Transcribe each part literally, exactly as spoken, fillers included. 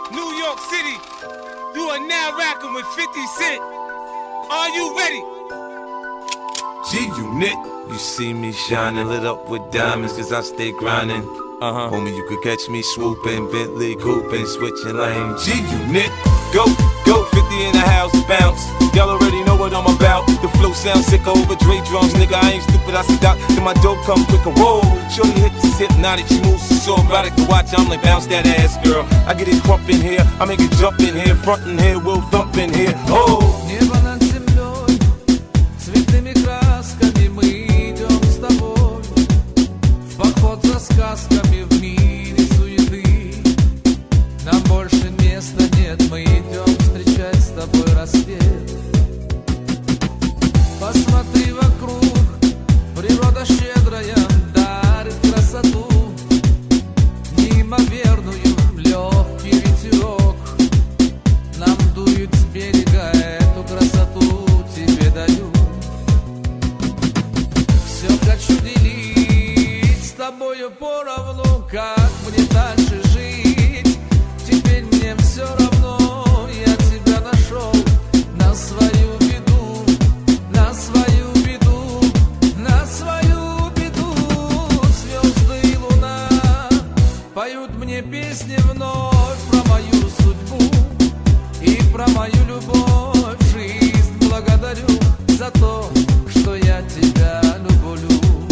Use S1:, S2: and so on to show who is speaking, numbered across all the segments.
S1: New York City. You are now rocking with fifty Cent. Are you ready?
S2: G-Unit. You see me shining, lit up with diamonds, cause I stay grinding. Uh-huh. Homie, you could catch me swooping, Bentley cooping, switching lanes. G-Unit. Go, go, fifty in the house, bounce. Y'all already know what I'm about. The flow sounds sick over Dre drums, nigga. I ain't stupid, I see doc. Then my dope come quick and roll. Shorty hips is hypnotic, she moves so erotic to watch. I'm like, bounce that ass, girl. I get it crump in here, I make it jump in here, front in here, we'll thump in here. Oh.
S3: Небо над землей, цветными красками мы идем с тобой в поход за сказками в мире суеты. Нам больше места нет, мы идем встречать с тобой рассвет. Посмотри вокруг, природа щедрая дарит красоту, неимоверную, легкий ветерок нам дует с берега, эту красоту тебе даю. Все хочу делить с тобою поровну, как мне дальше жить. Теперь мне все равно, я тебя нашел на свою беду, на свою беду, на свою беду. Звезды и луна поют мне песни вновь про мою судьбу и про мою любовь. Жизнь благодарю за то, что я тебя люблю.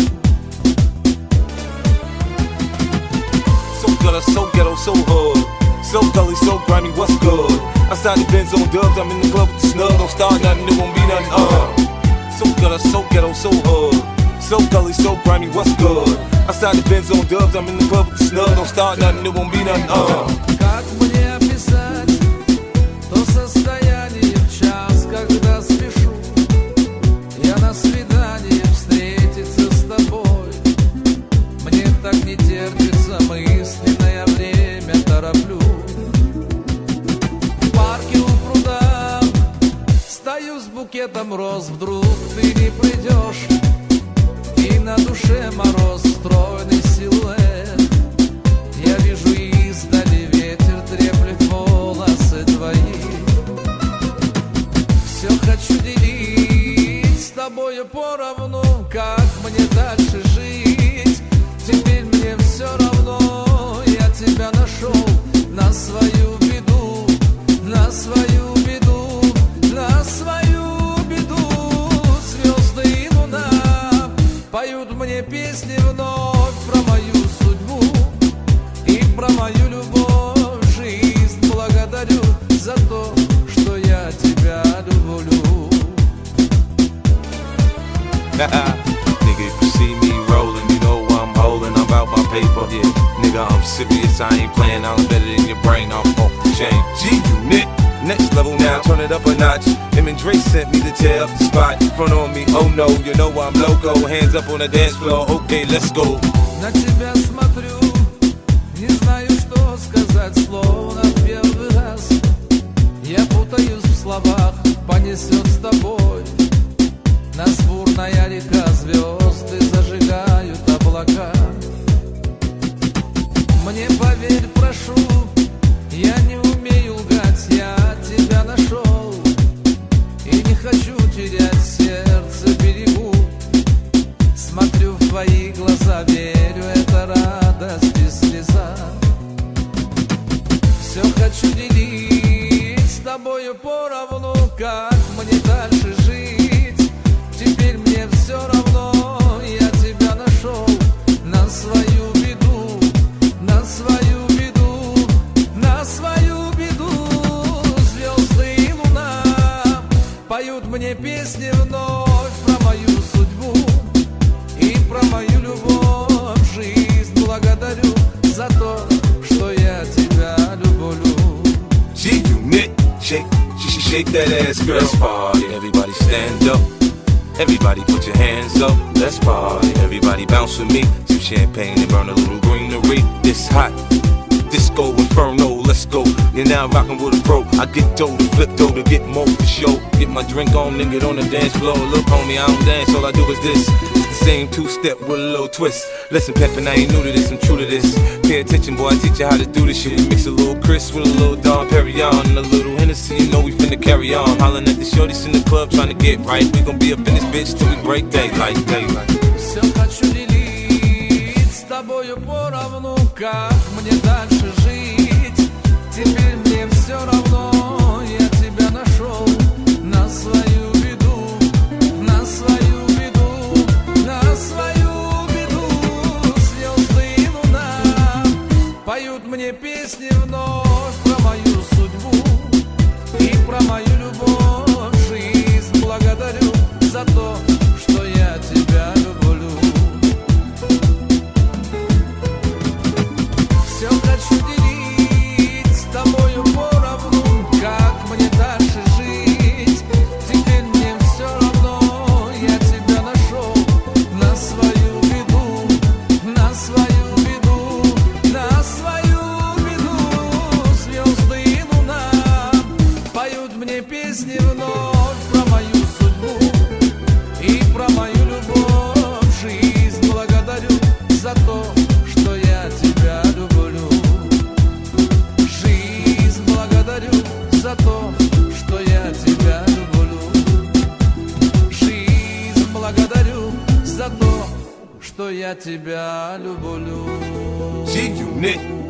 S2: So gutter, so ghetto, so hood. So gully, so grimy, what's good? Outside the Benz on dubs, I'm in the club with the snug. Don't start nothing, it won't be nothing, uh. So gutter, so ghetto, so hood. So gully, so grimy, what's good? Outside the Benz on dubs, I'm in the club with the snug. Don't start nothing, it won't be nothing, uh.
S3: Как мне описать то состояние в час, когда спешу я на свидание встретиться с тобой? Мне так не терпится, мысленное время тороплю. В парке у пруда стою с букетом роз, вдруг ты не придешь, и на душе мороз, стройный силуэт. Я вижу издали, ветер треплет волосы твои. Все хочу делить с тобою поровну, как мне дальше жить. Теперь мне все равно, я тебя нашел на свою беду, на свою беду, на свою беду. Звезды и луна поют мне песни вновь про мою судьбу и про мою любовь. Жизнь благодарю за то, что я тебя люблю.
S2: Nigga, if you see me rolling, you know I'm holding. I'm about my paper, yeah. Nigga, I'm serious, I ain't playing. I'm better than your brain, I'm off the chain. G-Unit, next level now, turn it up a notch. Him and Dre sent me to tear up the spot. Front on me, oh no, you know I'm loco. Hands up on the dance floor, okay, let's go.
S3: На тебя смотрю, не знаю, что сказать, словно в первый раз. Я путаюсь в словах, понесет с тобой. Нас бурная река, звезды зажигают облака. Мне поверь, прошу, я не умею лгать, я тебя нашел и не хочу терять сердце, берегу. Смотрю в твои глаза, верю, это радость и слеза. Все хочу делить с тобою поровну, как мне дальше жить. Теперь мне все равно, я тебя нашел на свою беду, на свою беду, на свою беду. Звезды и луна поют мне песни вновь про мою судьбу и про мою любовь. Жизнь благодарю за то, что я тебя люблю.
S2: G-Unit, shake, sh- shake that ass, girl. Let's party, everybody stand up. Everybody put your hands up, let's party. Everybody bounce with me, some champagne and burn a little greenery. It's hot, disco inferno, let's go. You're now rockin' with a pro. I get dough to flip dough to get more for show. Get my drink on and get on the dance floor. Look homie, I don't dance, all I do is this. It's the same two-step with a little twist. Listen, Peppin', I ain't new to this, I'm true to this. Pay attention, boy, I teach you how to do this shit. We mix a little Chris with a little Dom Perignon and a little Hennessy, you know we finna carry on. Hollin' at the shorties in the club, trying to get right. We gon' be up in this bitch till we break daylight, daylight.
S3: Все хочу делить с тобою поровну, как мне дальше жить. Теперь мне все равно, я тебя нашел на свою беду, на свою беду, на свою беду. Звезды и луна поют мне песни вновь про мою судьбу и про мою любовь. Жизнь благодарю за то, что я тебя люблю. Все хочу делить с тобою поровну, как мне дальше жить. Теперь мне все равно, я тебя нашел на свою беду, на свою беду, на свою беду. Звезды и луна поют мне песни вновь про мою судьбу и про мою любовь. Жизнь благодарю за то, что я тебя люблю. Жизнь благодарю за то, что я тебя люблю. Жизнь благодарю за то, что я тебя люблю.
S2: G-Unit.